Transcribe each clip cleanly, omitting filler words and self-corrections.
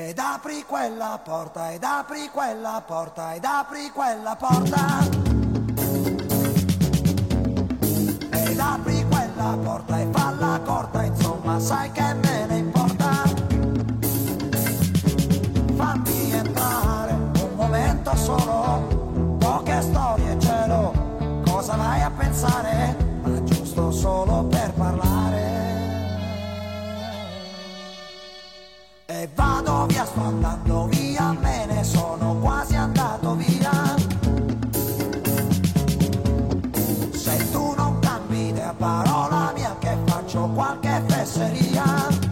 Ed apri quella porta, ed apri quella porta, ed apri quella porta. Ed apri quella porta e falla corta, insomma sai che me ne importa. Fammi entrare un momento solo, poche storie e cielo, cosa vai a pensare? Ma giusto solo per parlare. E vado via, sto andando via, me ne sono quasi andato via. Se tu non cambi idea, parola mia, che faccio qualche fesseria.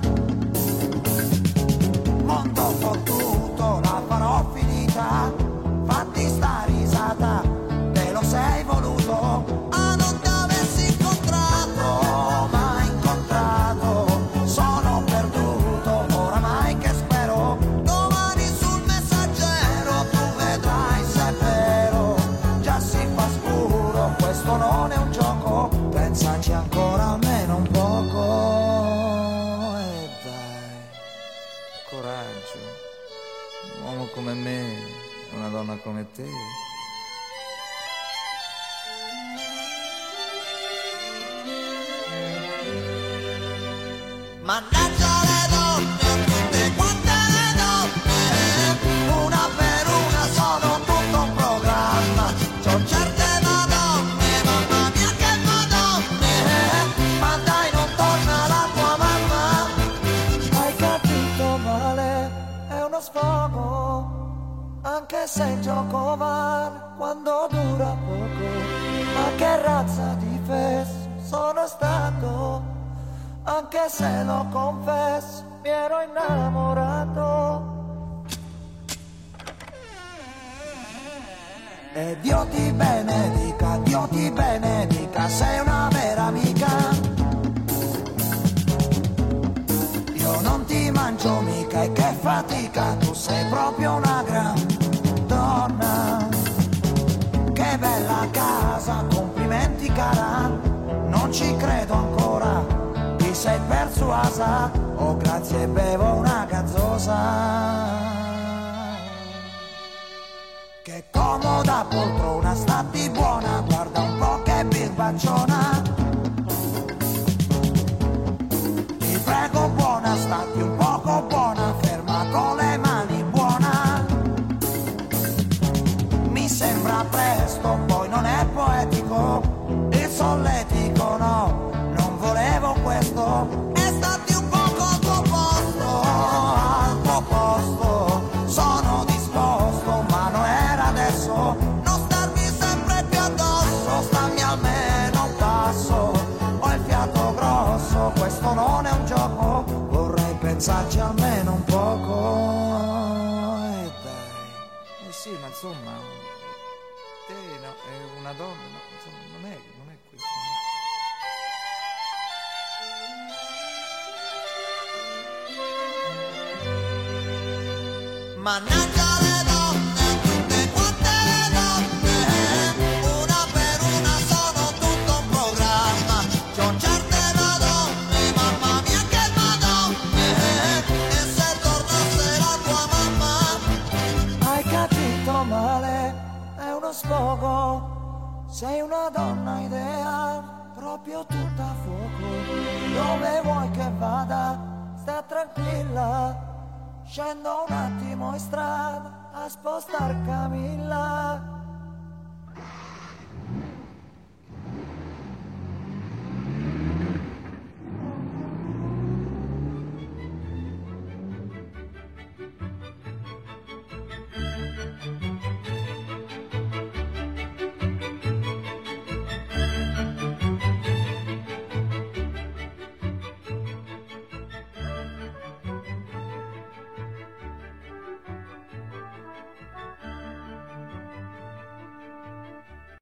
Mondo fottuto, la farò finita, fatti sta risata, te lo sei voluto. Ah, non ti avessi incontrato, mai incontrato, sono perduto, oramai che spero. Domani sul Messaggero tu vedrai se è vero, già si fa scuro, questo non è un gioco, pensaci ancora almeno un poco. E dai, coraggio, un uomo come me, una donna come te. Mannaggia le donne, tutte quante le donne, una per una sono tutto un programma. C'ho certe madonne, mamma mia che madonne, ma dai non torna la tua mamma. Hai capito male, è uno sfogo, anche se il gioco vale quando dura poco. Ma che razza di fesso sono stato, anche se lo confesso, mi ero innamorato. E Dio ti benedica, sei una vera amica. Io non ti mangio mica e che fatica, tu sei proprio una gran donna. Che bella casa, complimenti cara, non ci credo ancora. Sei persuasa, oh grazie bevo una gazzosa. Che comoda poltrona, stati buona, guarda un po' che birbacciona. Ti prego buona, stati un poco buona, ferma con le mani buona. Mi sembra presto, poi non è poetico, il solletico no. Volevo questo, e stati un poco al tuo posto, sono disposto, ma non era adesso, non starmi sempre più addosso, stammi almeno un passo, ho il fiato grosso, questo non è un gioco, vorrei pensarci almeno un poco. E dai, sì, ma insomma, te no, è una donna, no, insomma, non è questo. Mannaggia le donne, tutte quante le donne, una per una sono tutto un programma. C'ho certe madonne, mamma mia che madonne, e se tornasse la tua mamma. Hai capito male, è uno sfogo, sei una donna ideale, proprio tutta a fuoco. Dove vuoi che vada, sta tranquilla, scendo un attimo in strada a spostar Camilla.